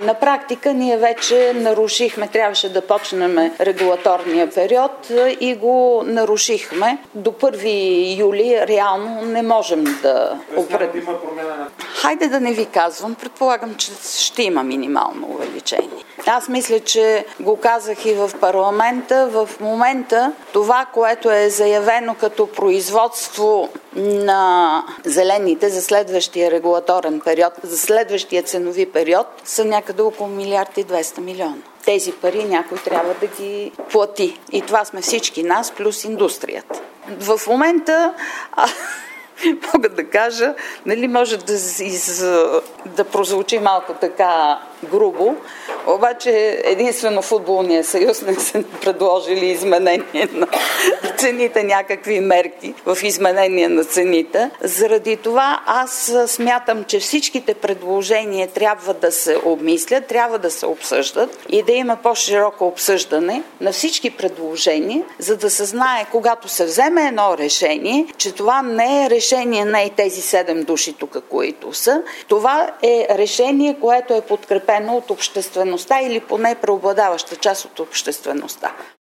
На практика ние вече нарушихме, трябваше да почнем регулаторния период и го нарушихме. До 1 юли реално не можем да определим. Хайде да не ви казвам, предполагам, че ще има минимално увеличение. Аз мисля, че го казах и в парламента. В момента това, което е заявено като производство на зелените за следващия регулаторен период, за следващия ценови период, са някъде около 1,2 милиарда. Тези пари някой трябва да ги плати. И това сме всички нас, плюс индустрията. В момента мога да кажа, може да прозвучи малко така грубо, обаче единствено футболния съюз не са предложили изменение на цените, някакви мерки в изменение на цените. Заради това аз смятам, че всичките предложения трябва да се обмислят, трябва да се обсъждат и да има по-широко обсъждане на всички предложения, за да се знае, когато се вземе едно решение, че това не е решение на и тези 7 души тук, които са. Това е решение, което е подкрепено от обществеността или поне преобладаваща част от обществеността.